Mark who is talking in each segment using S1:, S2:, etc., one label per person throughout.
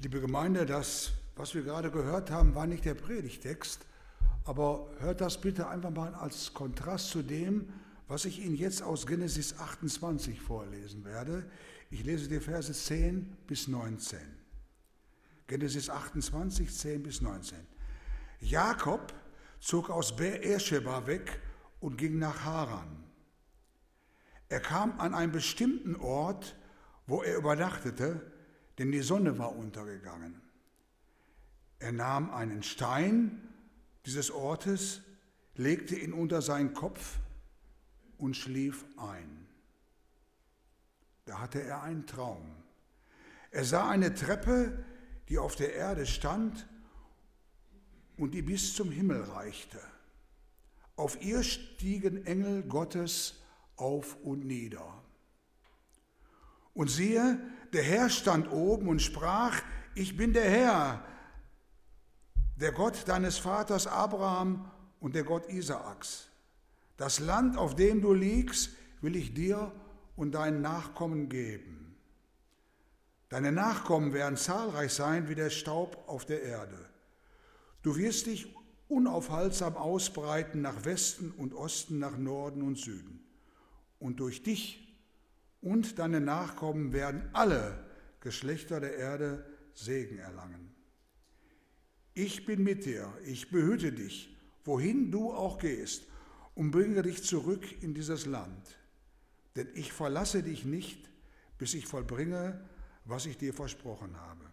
S1: Liebe Gemeinde, das, was wir gerade gehört haben, war nicht der Predigtext, aber hört das bitte einfach mal als Kontrast zu dem, was ich Ihnen jetzt aus Genesis 28 vorlesen werde. Ich lese die Verse 10 bis 19. Genesis 28, 10 bis 19. Jakob zog aus Beersheba weg und ging nach Haran. Er kam an einen bestimmten Ort, wo er übernachtete, denn die Sonne war untergegangen. Er nahm einen Stein dieses Ortes, legte ihn unter seinen Kopf und schlief ein. Da hatte er einen Traum. Er sah eine Treppe, die auf der Erde stand und die bis zum Himmel reichte. Auf ihr stiegen Engel Gottes auf und nieder. Und siehe, der Herr stand oben und sprach: Ich bin der Herr, der Gott deines Vaters Abraham und der Gott Isaaks. Das Land, auf dem du liegst, will ich dir und deinen Nachkommen geben. Deine Nachkommen werden zahlreich sein wie der Staub auf der Erde. Du wirst dich unaufhaltsam ausbreiten nach Westen und Osten, nach Norden und Süden. Und durch dich und deine Nachkommen werden alle Geschlechter der Erde Segen erlangen. Ich bin mit dir, ich behüte dich, wohin du auch gehst, und bringe dich zurück in dieses Land. Denn ich verlasse dich nicht, bis ich vollbringe, was ich dir versprochen habe.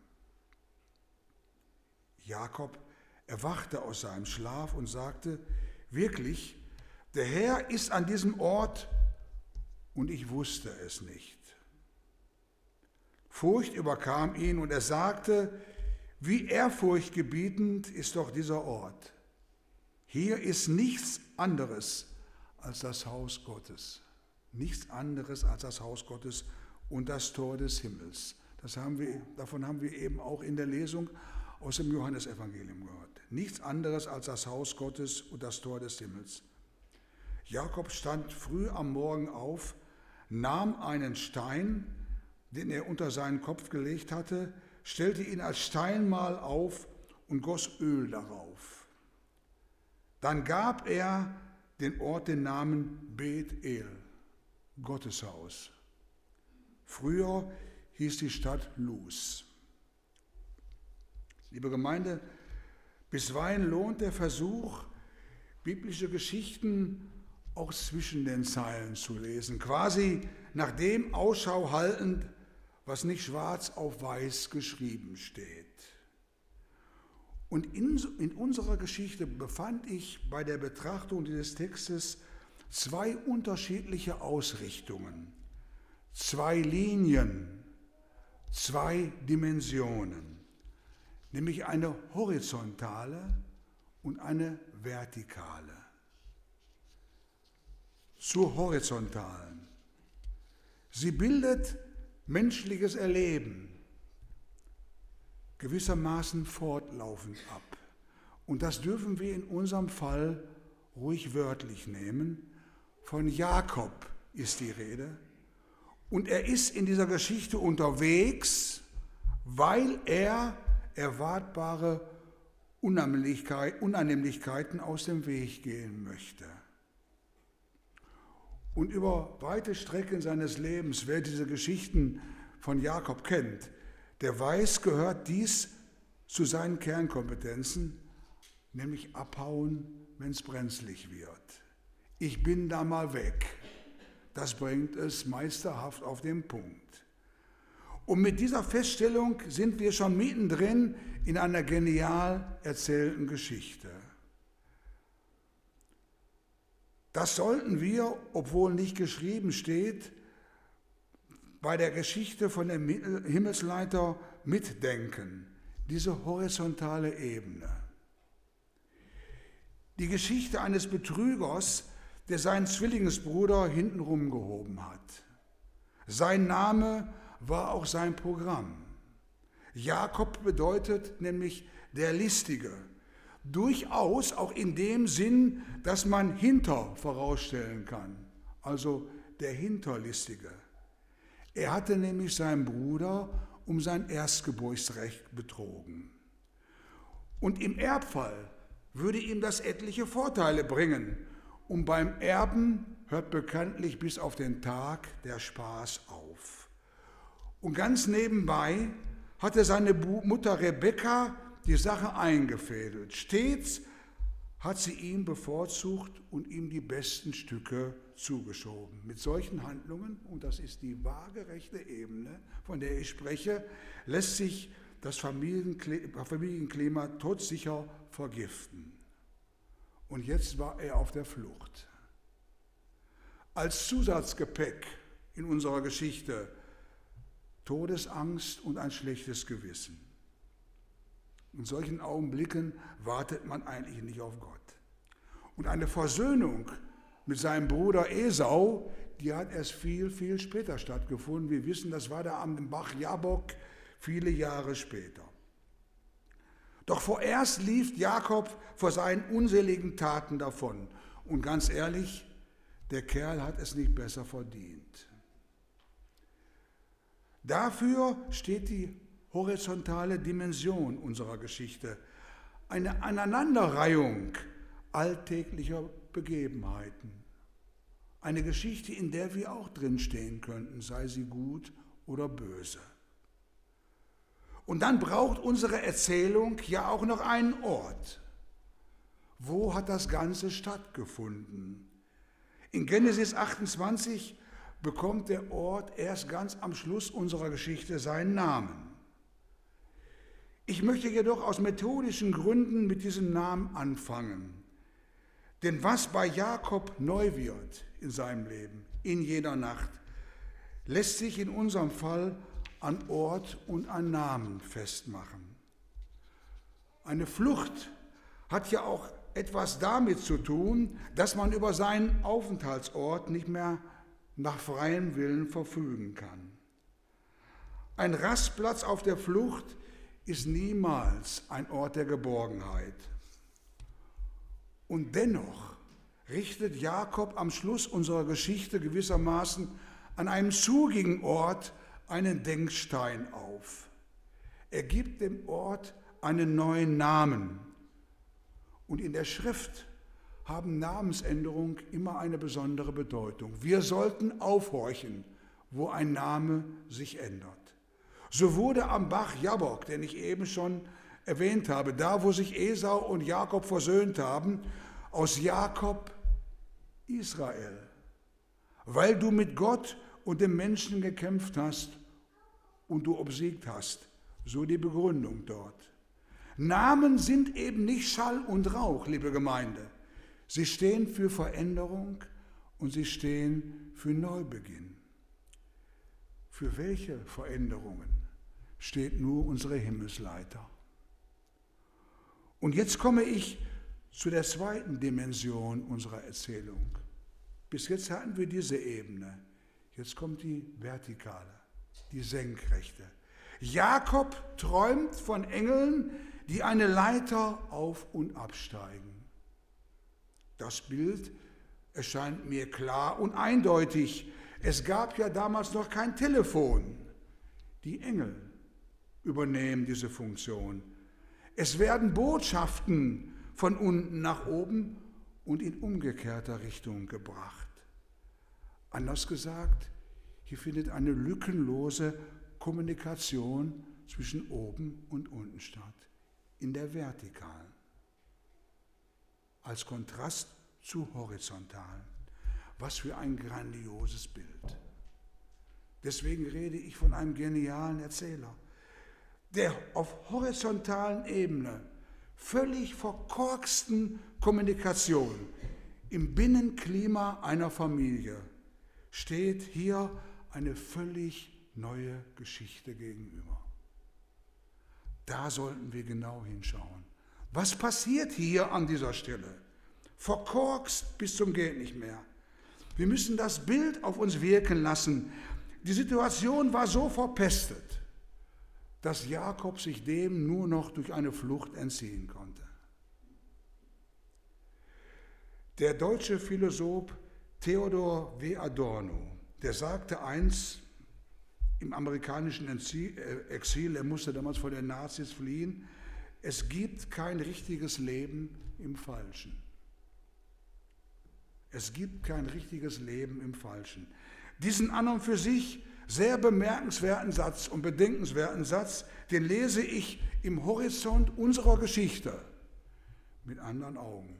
S1: Jakob erwachte aus seinem Schlaf und sagte: Wirklich, der Herr ist an diesem Ort, und ich wusste es nicht. Furcht überkam ihn und er sagte: Wie ehrfurchtgebietend ist doch dieser Ort. Hier ist nichts anderes als das Haus Gottes. Nichts anderes als das Haus Gottes und das Tor des Himmels. Davon haben wir eben auch in der Lesung aus dem Johannesevangelium gehört. Nichts anderes als das Haus Gottes und das Tor des Himmels. Jakob stand früh am Morgen auf, nahm einen Stein, den er unter seinen Kopf gelegt hatte, stellte ihn als Steinmal auf und goss Öl darauf. Dann gab er den Ort den Namen Bet-El, Gotteshaus. Früher hieß die Stadt Luz. Liebe Gemeinde, bisweilen lohnt der Versuch, biblische Geschichten auch zwischen den Zeilen zu lesen, quasi nach dem Ausschau haltend, was nicht schwarz auf weiß geschrieben steht. Und in unserer Geschichte befand ich bei der Betrachtung dieses Textes zwei unterschiedliche Ausrichtungen, zwei Linien, zwei Dimensionen, nämlich eine horizontale und eine vertikale. Zur horizontalen. Sie bildet menschliches Erleben gewissermaßen fortlaufend ab. Und das dürfen wir in unserem Fall ruhig wörtlich nehmen. Von Jakob ist die Rede. Und er ist in dieser Geschichte unterwegs, weil er erwartbare Unannehmlichkeiten aus dem Weg gehen möchte. Und über weite Strecken seines Lebens, wer diese Geschichten von Jakob kennt, der weiß, gehört dies zu seinen Kernkompetenzen, nämlich abhauen, wenn es brenzlig wird. Ich bin da mal weg. Das bringt es meisterhaft auf den Punkt. Und mit dieser Feststellung sind wir schon mittendrin in einer genial erzählten Geschichte. Das sollten wir, obwohl nicht geschrieben steht, bei der Geschichte von dem Himmelsleiter mitdenken, diese horizontale Ebene. Die Geschichte eines Betrügers, der seinen Zwillingsbruder hintenrum gehoben hat. Sein Name war auch sein Programm. Jakob bedeutet nämlich der Listige. Durchaus auch in dem Sinn, dass man hinter vorausstellen kann, also der Hinterlistige. Er hatte nämlich seinen Bruder um sein Erstgeburtsrecht betrogen. Und im Erbfall würde ihm das etliche Vorteile bringen. Und beim Erben hört bekanntlich bis auf den Tag der Spaß auf. Und ganz nebenbei hatte seine Mutter Rebekka die Sache eingefädelt. Stets hat sie ihn bevorzugt und ihm die besten Stücke zugeschoben. Mit solchen Handlungen, und das ist die waagerechte Ebene, von der ich spreche, lässt sich das Familienklima todsicher vergiften. Und jetzt war er auf der Flucht. Als Zusatzgepäck in unserer Geschichte Todesangst und ein schlechtes Gewissen. In solchen Augenblicken wartet man eigentlich nicht auf Gott. Und eine Versöhnung mit seinem Bruder Esau, die hat erst viel, viel später stattgefunden. Wir wissen, das war da am Bach Jabok viele Jahre später. Doch vorerst lief Jakob vor seinen unseligen Taten davon. Und ganz ehrlich, der Kerl hat es nicht besser verdient. Dafür steht die horizontale Dimension unserer Geschichte, eine Aneinanderreihung alltäglicher Begebenheiten. Eine Geschichte, in der wir auch drinstehen könnten, sei sie gut oder böse. Und dann braucht unsere Erzählung ja auch noch einen Ort. Wo hat das Ganze stattgefunden? In Genesis 28 bekommt der Ort erst ganz am Schluss unserer Geschichte seinen Namen. Ich möchte jedoch aus methodischen Gründen mit diesem Namen anfangen. Denn was bei Jakob neu wird in seinem Leben, in jeder Nacht, lässt sich in unserem Fall an Ort und an Namen festmachen. Eine Flucht hat ja auch etwas damit zu tun, dass man über seinen Aufenthaltsort nicht mehr nach freiem Willen verfügen kann. Ein Rastplatz auf der Flucht ist niemals ein Ort der Geborgenheit. Und dennoch richtet Jakob am Schluss unserer Geschichte gewissermaßen an einem zugigen Ort einen Denkstein auf. Er gibt dem Ort einen neuen Namen. Und in der Schrift haben Namensänderungen immer eine besondere Bedeutung. Wir sollten aufhorchen, wo ein Name sich ändert. So wurde am Bach Jabok, den ich eben schon erwähnt habe, da wo sich Esau und Jakob versöhnt haben, aus Jakob Israel, weil du mit Gott und dem Menschen gekämpft hast und du obsiegt hast. So die Begründung dort. Namen sind eben nicht Schall und Rauch, liebe Gemeinde. Sie stehen für Veränderung und sie stehen für Neubeginn. Für welche Veränderungen steht nur unsere Himmelsleiter? Und jetzt komme ich zu der zweiten Dimension unserer Erzählung. Bis jetzt hatten wir diese Ebene. Jetzt kommt die vertikale, die senkrechte. Jakob träumt von Engeln, die eine Leiter auf- und absteigen. Das Bild erscheint mir klar und eindeutig. Es gab ja damals noch kein Telefon. Die Engel übernehmen diese Funktion. Es werden Botschaften von unten nach oben und in umgekehrter Richtung gebracht. Anders gesagt, hier findet eine lückenlose Kommunikation zwischen oben und unten statt, in der vertikalen, als Kontrast zu horizontalen. Was für ein grandioses Bild. Deswegen rede ich von einem genialen Erzähler, der auf horizontalen Ebene völlig verkorksten Kommunikation im Binnenklima einer Familie steht hier eine völlig neue Geschichte gegenüber. Da sollten wir genau hinschauen. Was passiert hier an dieser Stelle? Verkorkst bis zum geht nicht mehr. Wir müssen das Bild auf uns wirken lassen. Die Situation war so verpestet, dass Jakob sich dem nur noch durch eine Flucht entziehen konnte. Der deutsche Philosoph Theodor W. Adorno, der sagte einst im amerikanischen Exil, er musste damals vor den Nazis fliehen. Es gibt kein richtiges Leben im Falschen. Es gibt kein richtiges Leben im Falschen. Diesen an und für sich sehr bemerkenswerten Satz und bedenkenswerten Satz, den lese ich im Horizont unserer Geschichte mit anderen Augen.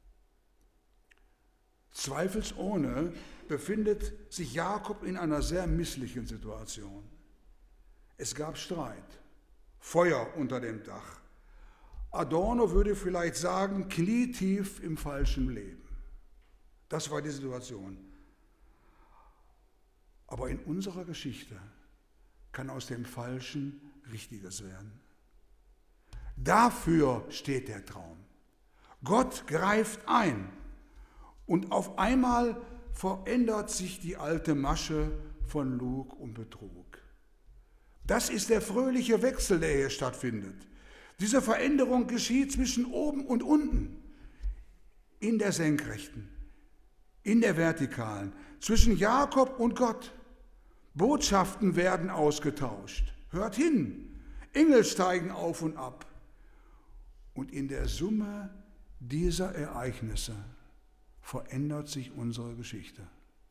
S1: Zweifelsohne befindet sich Jakob in einer sehr misslichen Situation. Es gab Streit, Feuer unter dem Dach. Adorno würde vielleicht sagen, knietief im falschen Leben. Das war die Situation. Aber in unserer Geschichte kann aus dem Falschen Richtiges werden. Dafür steht der Traum. Gott greift ein und auf einmal verändert sich die alte Masche von Lug und Betrug. Das ist der fröhliche Wechsel, der hier stattfindet. Diese Veränderung geschieht zwischen oben und unten, in der Senkrechten, in der Vertikalen, zwischen Jakob und Gott. Botschaften werden ausgetauscht. Hört hin, Engel steigen auf und ab. Und in der Summe dieser Ereignisse verändert sich unsere Geschichte.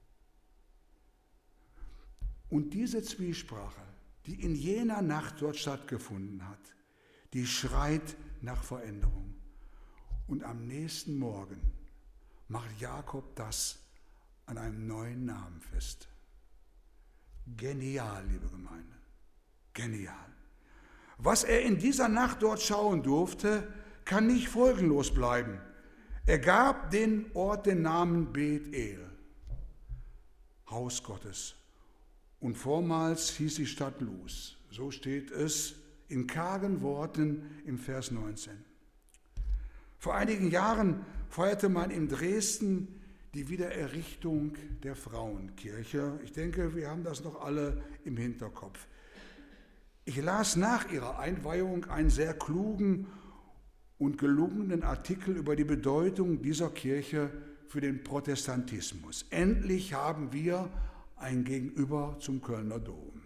S1: Und diese Zwiesprache, die in jener Nacht dort stattgefunden hat, die schreit nach Veränderung. Und am nächsten Morgen macht Jakob das an einem neuen Namen fest. Genial, liebe Gemeinde, genial. Was er in dieser Nacht dort schauen durfte, kann nicht folgenlos bleiben. Er gab den Ort den Namen Bethel, Haus Gottes. Und vormals hieß die Stadt Luz. So steht es in kargen Worten im Vers 19. Vor einigen Jahren feierte man in Dresden die Wiedererrichtung der Frauenkirche. Ich denke, wir haben das noch alle im Hinterkopf. Ich las nach ihrer Einweihung einen sehr klugen und gelungenen Artikel über die Bedeutung dieser Kirche für den Protestantismus. Endlich haben wir ein Gegenüber zum Kölner Dom.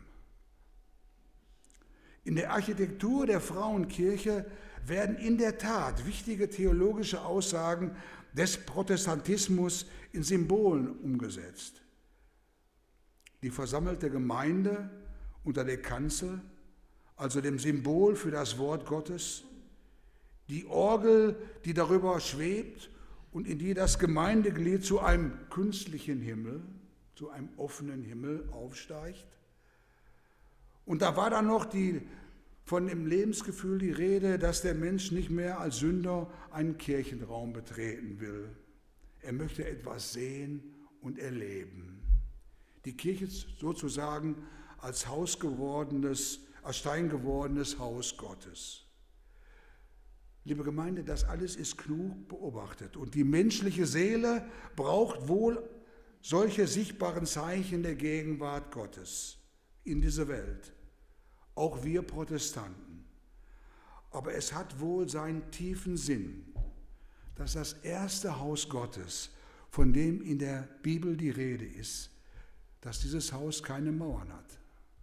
S1: In der Architektur der Frauenkirche werden in der Tat wichtige theologische Aussagen des Protestantismus in Symbolen umgesetzt. Die versammelte Gemeinde unter der Kanzel, also dem Symbol für das Wort Gottes, die Orgel, die darüber schwebt und in die das Gemeindeglied zu einem künstlichen Himmel, zu einem offenen Himmel aufsteigt. Und da war dann noch von dem Lebensgefühl die Rede, dass der Mensch nicht mehr als Sünder einen Kirchenraum betreten will. Er möchte etwas sehen und erleben. Die Kirche sozusagen als als Stein gewordenes Haus Gottes. Liebe Gemeinde, das alles ist klug beobachtet. Und die menschliche Seele braucht wohl solche sichtbaren Zeichen der Gegenwart Gottes in dieser Welt. Auch wir Protestanten. Aber es hat wohl seinen tiefen Sinn, dass das erste Haus Gottes, von dem in der Bibel die Rede ist, dass dieses Haus keine Mauern hat.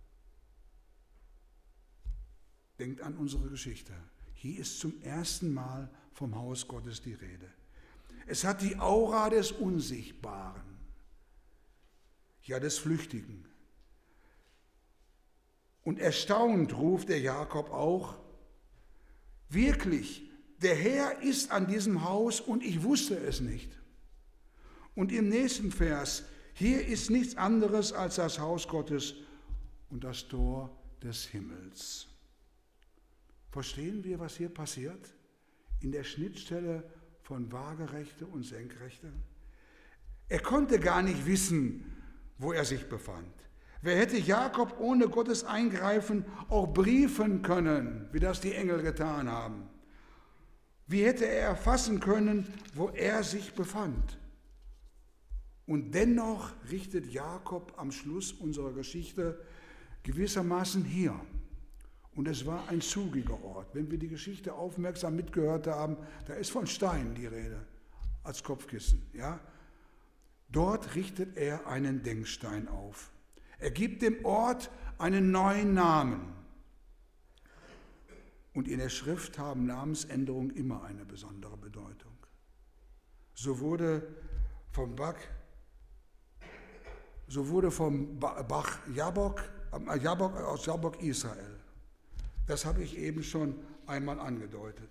S1: Denkt an unsere Geschichte. Hier ist zum ersten Mal vom Haus Gottes die Rede. Es hat die Aura des Unsichtbaren, ja des Flüchtigen. Und erstaunt ruft der Jakob auch, wirklich, der Herr ist an diesem Haus und ich wusste es nicht. Und im nächsten Vers, hier ist nichts anderes als das Haus Gottes und das Tor des Himmels. Verstehen wir, was hier passiert? In der Schnittstelle von Waagerechte und Senkrechte? Er konnte gar nicht wissen, wo er sich befand. Wer hätte Jakob ohne Gottes Eingreifen auch briefen können, wie das die Engel getan haben? Wie hätte er erfassen können, wo er sich befand? Und dennoch richtet Jakob am Schluss unserer Geschichte gewissermaßen hier. Und es war ein zugiger Ort. Wenn wir die Geschichte aufmerksam mitgehört haben, da ist von Stein die Rede als Kopfkissen. Ja? Dort richtet er einen Denkstein auf. Er gibt dem Ort einen neuen Namen. Und in der Schrift haben Namensänderungen immer eine besondere Bedeutung. So wurde vom Bach Jabbok aus Jabbok Israel. Das habe ich eben schon einmal angedeutet.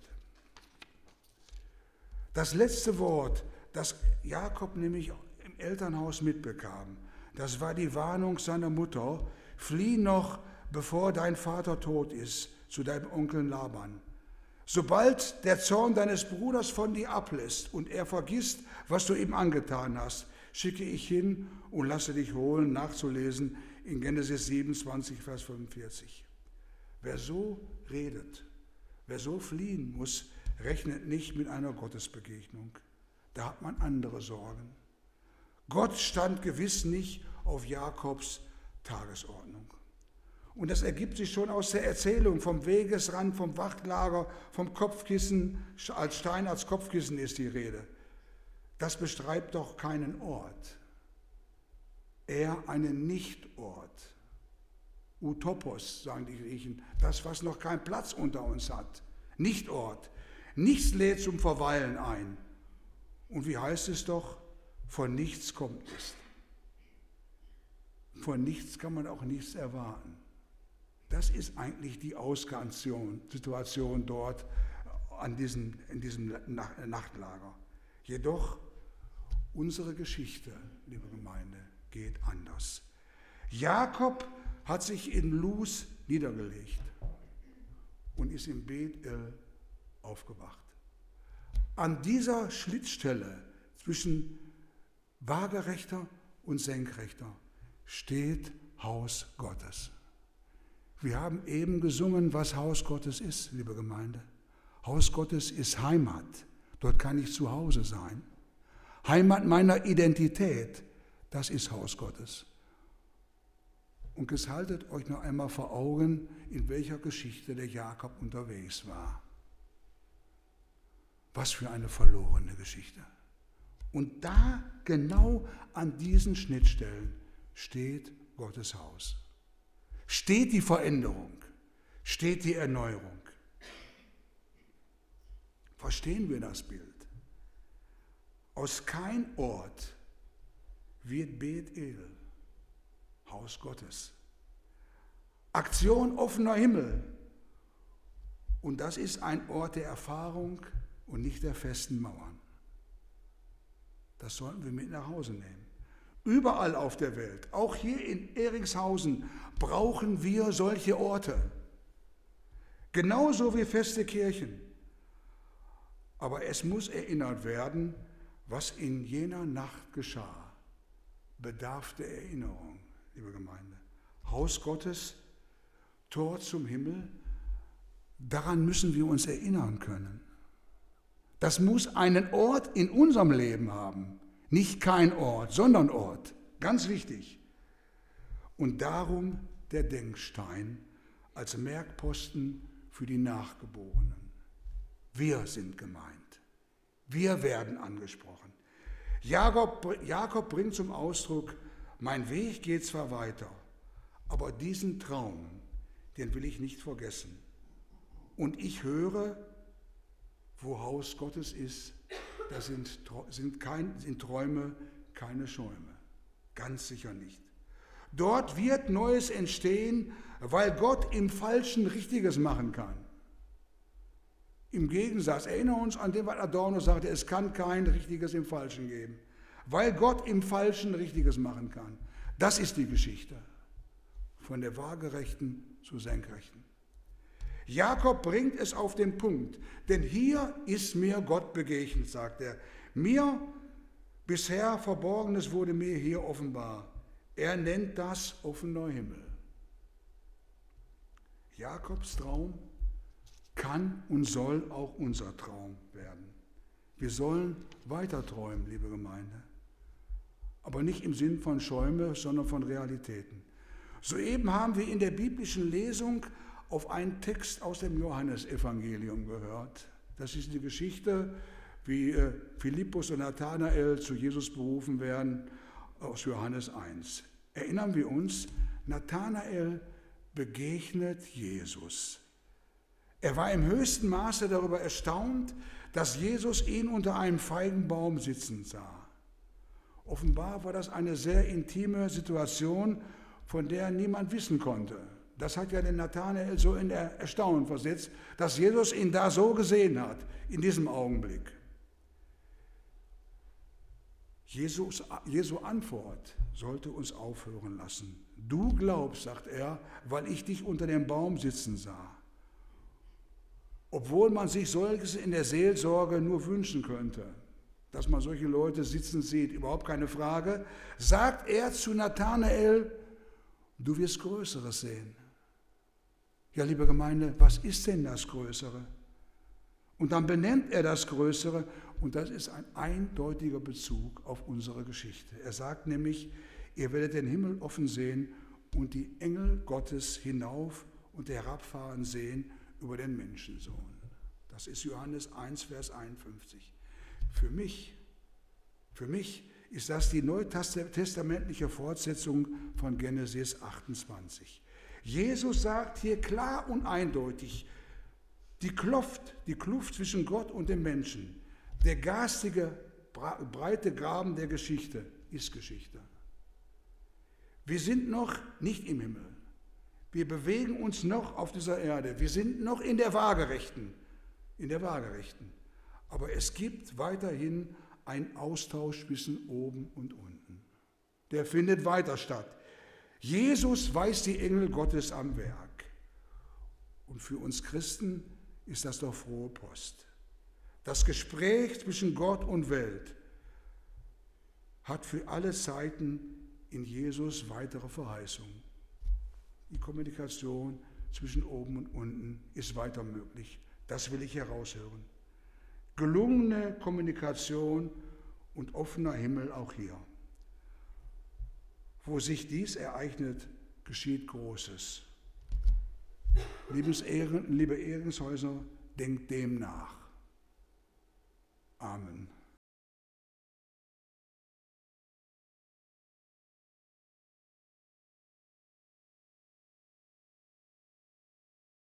S1: Das letzte Wort, das Jakob nämlich im Elternhaus mitbekam, das war die Warnung seiner Mutter: Flieh noch, bevor dein Vater tot ist, zu deinem Onkel Laban. Sobald der Zorn deines Bruders von dir ablässt und er vergisst, was du ihm angetan hast, schicke ich hin und lasse dich holen, nachzulesen in Genesis 27, Vers 45. Wer so redet, wer so fliehen muss, rechnet nicht mit einer Gottesbegegnung. Da hat man andere Sorgen. Gott stand gewiss nicht auf Jakobs Tagesordnung. Und das ergibt sich schon aus der Erzählung vom Wegesrand, vom Wachtlager, vom Kopfkissen, als Stein als Kopfkissen ist die Rede. Das beschreibt doch keinen Ort, eher einen Nichtort. Utopos, sagen die Griechen, das, was noch keinen Platz unter uns hat. Nichtort. Nichts lädt zum Verweilen ein. Und wie heißt es doch? Von nichts kommt es. Von nichts kann man auch nichts erwarten. Das ist eigentlich die Ausgangssituation dort in diesem Nachtlager. Jedoch, unsere Geschichte, liebe Gemeinde, geht anders. Jakob hat sich in Luz niedergelegt und ist in Bethel aufgewacht. An dieser Schnittstelle zwischen waagerechter und senkrechter steht Haus Gottes. Wir haben eben gesungen, was Haus Gottes ist, liebe Gemeinde. Haus Gottes ist Heimat. Dort kann ich zu Hause sein. Heimat meiner Identität, das ist Haus Gottes. Und jetzt haltet euch noch einmal vor Augen, in welcher Geschichte der Jakob unterwegs war. Was für eine verlorene Geschichte. Und da, genau an diesen Schnittstellen, steht Gottes Haus. Steht die Veränderung, steht die Erneuerung. Verstehen wir das Bild? Aus kein Ort wird Bethel, Haus Gottes. Aktion offener Himmel. Und das ist ein Ort der Erfahrung und nicht der festen Mauern. Das sollten wir mit nach Hause nehmen. Überall auf der Welt, auch hier in Erikshausen, brauchen wir solche Orte. Genauso wie feste Kirchen. Aber es muss erinnert werden, was in jener Nacht geschah. Bedarf der Erinnerung, liebe Gemeinde. Haus Gottes, Tor zum Himmel, daran müssen wir uns erinnern können. Das muss einen Ort in unserem Leben haben. Nicht kein Ort, sondern Ort. Ganz wichtig. Und darum der Denkstein als Merkposten für die Nachgeborenen. Wir sind gemeint. Wir werden angesprochen. Jakob bringt zum Ausdruck, mein Weg geht zwar weiter, aber diesen Traum, den will ich nicht vergessen. Und ich höre, wo Haus Gottes ist, da sind Träume keine Schäume. Ganz sicher nicht. Dort wird Neues entstehen, weil Gott im Falschen Richtiges machen kann. Im Gegensatz, erinnern uns an dem, was Adorno sagte, es kann kein Richtiges im Falschen geben. Weil Gott im Falschen Richtiges machen kann. Das ist die Geschichte. Von der Waagerechten zur Senkrechten. Jakob bringt es auf den Punkt, denn hier ist mir Gott begegnet, sagt er. Mir bisher Verborgenes wurde mir hier offenbar. Er nennt das offener Himmel. Jakobs Traum kann und soll auch unser Traum werden. Wir sollen weiter träumen, liebe Gemeinde. Aber nicht im Sinn von Schäume, sondern von Realitäten. Soeben haben wir in der biblischen Lesung auf einen Text aus dem Johannesevangelium gehört. Das ist die Geschichte, wie Philippus und Nathanael zu Jesus berufen werden, aus Johannes 1. Erinnern wir uns, Nathanael begegnet Jesus. Er war im höchsten Maße darüber erstaunt, dass Jesus ihn unter einem Feigenbaum sitzen sah. Offenbar war das eine sehr intime Situation, von der niemand wissen konnte. Das hat ja den Nathanael so in Erstaunen versetzt, dass Jesus ihn da so gesehen hat, in diesem Augenblick. Jesu Antwort sollte uns aufhören lassen. Du glaubst, sagt er, weil ich dich unter dem Baum sitzen sah. Obwohl man sich solches in der Seelsorge nur wünschen könnte, dass man solche Leute sitzen sieht, überhaupt keine Frage, sagt er zu Nathanael, du wirst Größeres sehen. Ja, liebe Gemeinde, was ist denn das Größere? Und dann benennt er das Größere und das ist ein eindeutiger Bezug auf unsere Geschichte. Er sagt nämlich, ihr werdet den Himmel offen sehen und die Engel Gottes hinauf und herabfahren sehen über den Menschensohn. Das ist Johannes 1, Vers 51. Für mich ist das die neutestamentliche Fortsetzung von Genesis 28. Jesus sagt hier klar und eindeutig, die Kluft zwischen Gott und dem Menschen, der garstige, breite Graben der Geschichte ist Geschichte. Wir sind noch nicht im Himmel. Wir bewegen uns noch auf dieser Erde. Wir sind noch in der Waagerechten. Aber es gibt weiterhin einen Austausch zwischen oben und unten. Der findet weiter statt. Jesus weist die Engel Gottes am Werk. Und für uns Christen ist das doch frohe Post. Das Gespräch zwischen Gott und Welt hat für alle Zeiten in Jesus weitere Verheißung. Die Kommunikation zwischen oben und unten ist weiter möglich. Das will ich heraushören. Gelungene Kommunikation und offener Himmel auch hier. Wo sich dies ereignet, geschieht Großes. Liebe Ehrenshäuser, denkt dem nach. Amen.